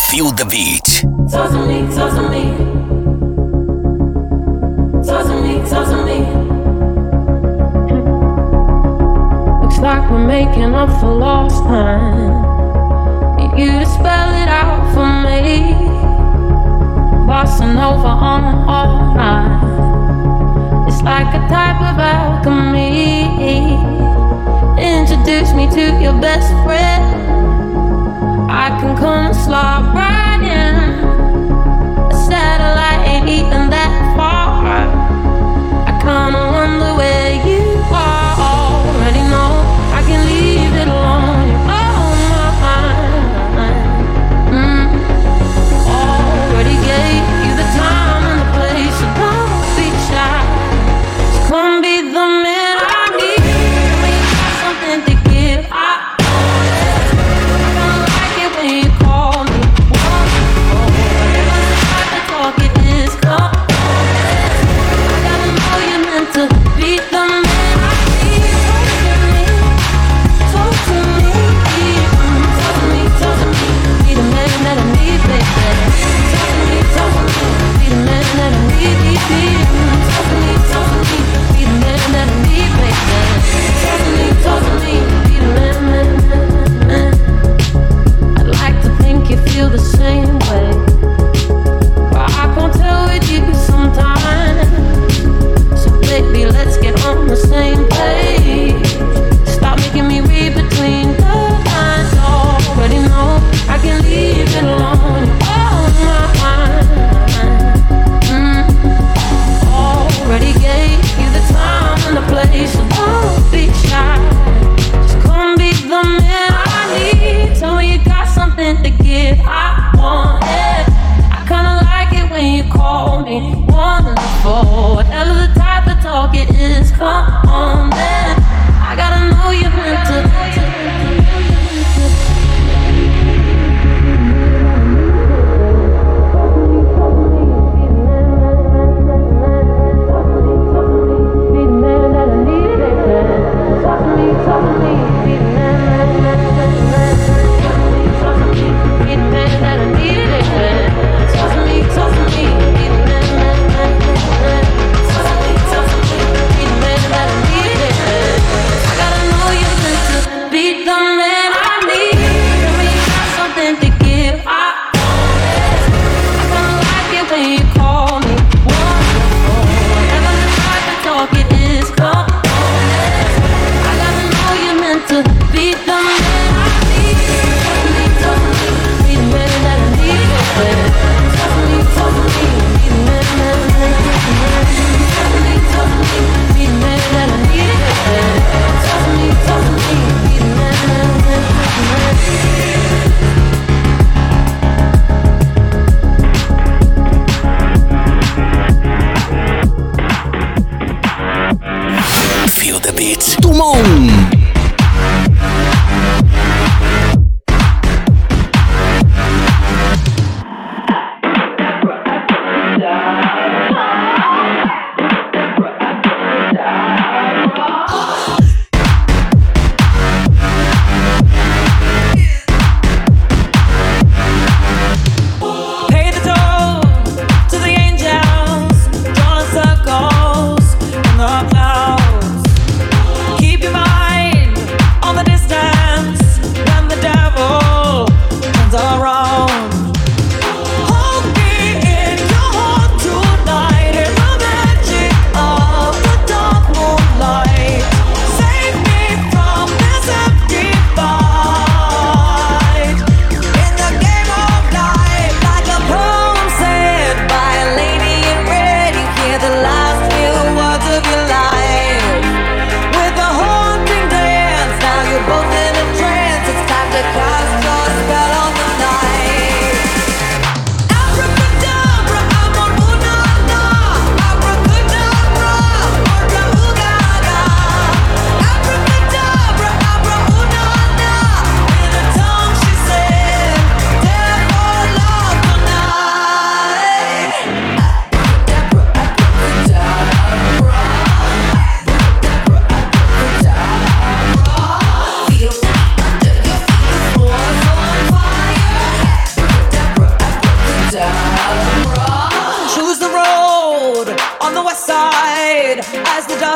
Feel the beat. Talk to me, talk to me. Talk to me, talk to me. Looks like we're making up for lost time. Need you to spell it out for me. Bossing over on all night. It's like a type of alchemy. Introduce me to your best friend. I can come and slide right in. A satellite ain't even that far. I kinda wonder where you are. Already know I can leave it alone. You're on my mind. Already gave you the time and the place, so don't be shy. Just come be the man I need. When you got something to give, when you call me, the talk it is come. I gotta know you're meant to be the man I need. Talk to me, talk to me, talk to me. Be the man that I need, baby. Talk to me, be the man that I need. Talk to me, be the man that I need, baby. Talk to me, be the man. You feel the same way, but I can't tell with you sometimes. So baby, let's get on the same page. Stop making me read between the lines. Already know I can leave it alone. Oh my mind. Already gave you the time and the place, so don't be shy. Just come be the man I need. Tell me you got something to give. I want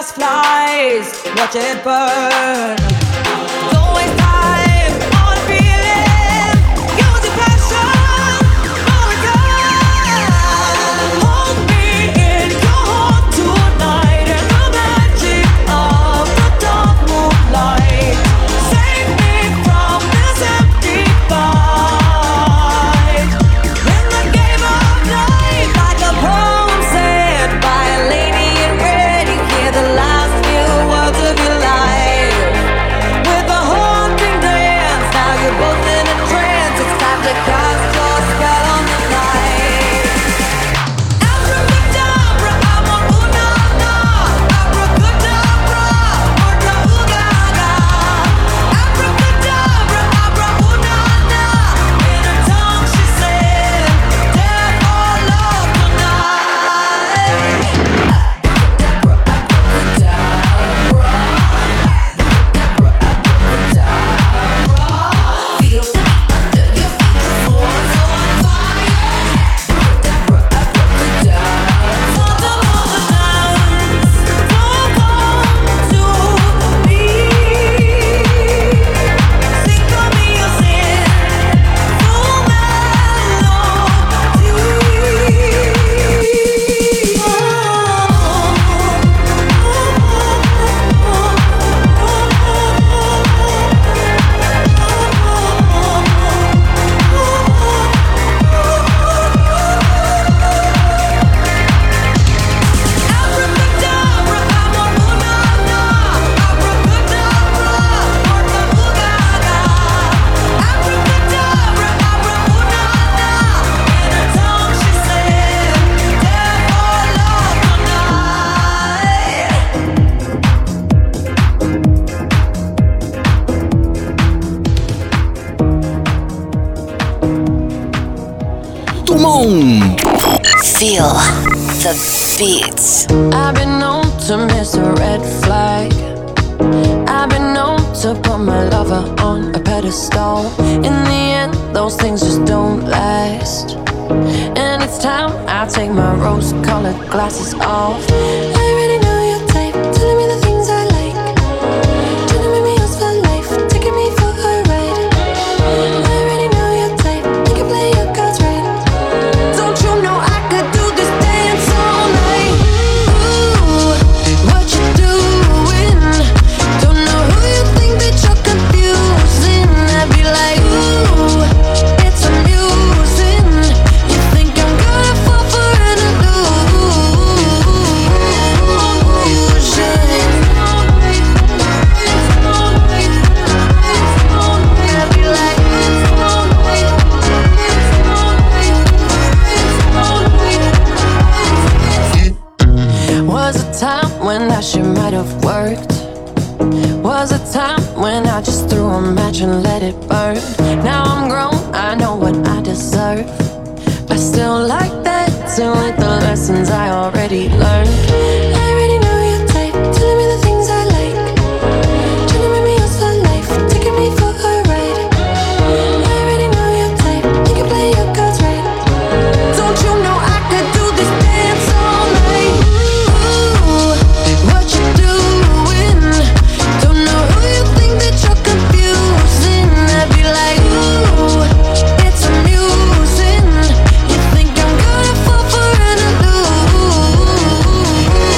dust flies, watch it burn. Don't waste time on feeling, use your passion for a gun. Hold me in your heart tonight in the magic of the dark moonlight. Save me from this empty fight. In the game of life, like a poem said by a lady in red, you hear the last few words of your life. With a haunting glance, now you're both in a trance. It's time to cast your spell on the night. Abracadabra, I'm on ooh-na-na. Abracadabra, orta ooh-ga-ga. Abracadabra, abra ooh-na-na. In her tongue she said, death or love tonight. Tout le monde! Feel the beats. I've been known to miss a red flag. I've been known to put my lover on a pedestal. In the end, those things just don't last. And it's time I take my rose-colored glasses off. I already know your type, telling me the things I like. Trying to make me yours for life, taking me for a ride. I already know your type, you can play your cards right. Don't you know I could do this dance all night? Ooh, what you doing? Don't know who you think that you're confusing. I'd be like, ooh, it's amusing. You think I'm gonna fall for an Was a time when that shit might have worked. Was a time when I just threw a match and let it burn. Now I'm grown, I know what I deserve. I still like that, to with the lessons I already learned. I already know your type, telling me the things I like. Trying to make me yours for life, taking me for a ride. I already know your type, you can play your cards right. Don't you know I could do this dance all night? Ooh, what you doing? Don't know who you think that you're confusing. I'd be like, ooh, it's amusing. You think I'm gonna fall for an illusion?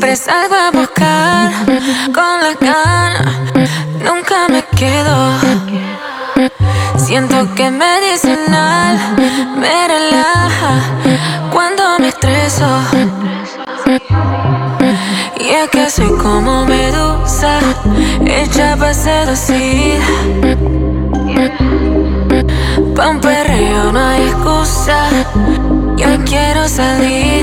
salgo a buscar con la gana, nunca me quedo. Siento que medicinal me relaja cuando me estreso. Y es que soy como medusa, hecha para seducir. Pa' un perreo no hay excusa, yo quiero salir.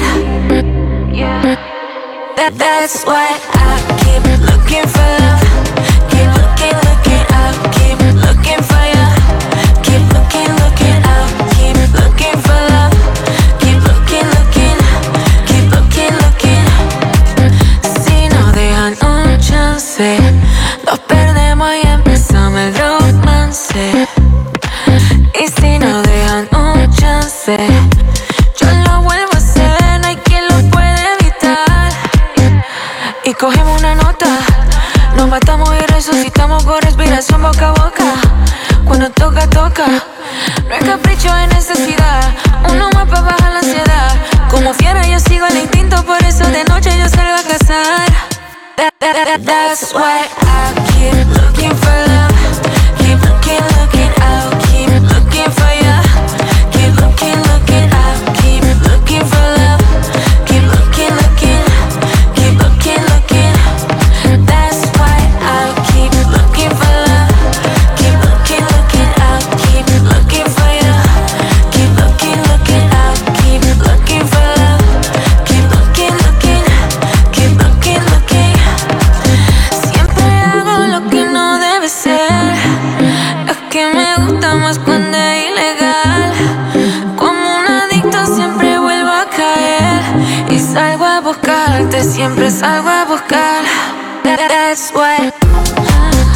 That's why I keep looking for love. Keep looking, looking out. Keep looking for you. Keep looking, looking out. Keep looking for love. Keep looking, looking. Keep looking, looking. Si no dejan un chance, nos perdemos y empezamos el romance. Y si no dejan un chance, yo lo vuelvo a hacer, no hay quien lo puede evitar. Y cogemos una nota, nos matamos y resucitamos con respiración boca a boca. Cuando toca, toca, no es capricho, es necesidad. Uno más para bajar la ansiedad. Como fiera yo sigo el instinto, por eso de noche yo salgo a cazar. That's why I keep looking for love. Keep looking, looking out. Keep looking for you. Keep looking, looking out. Keep looking for love. Keep looking, looking. Keep looking, looking. That's why I keep looking for love. Keep looking, looking out. Keep looking for you. Keep looking, looking out. Keep looking for love. Keep looking, looking. Keep looking, looking. Siempre hago lo que no debe ser. Es que me gusta más cuando es ilegal. Como un adicto siempre vuelvo a caer. Y salgo a buscarte, siempre salgo a buscar. That's why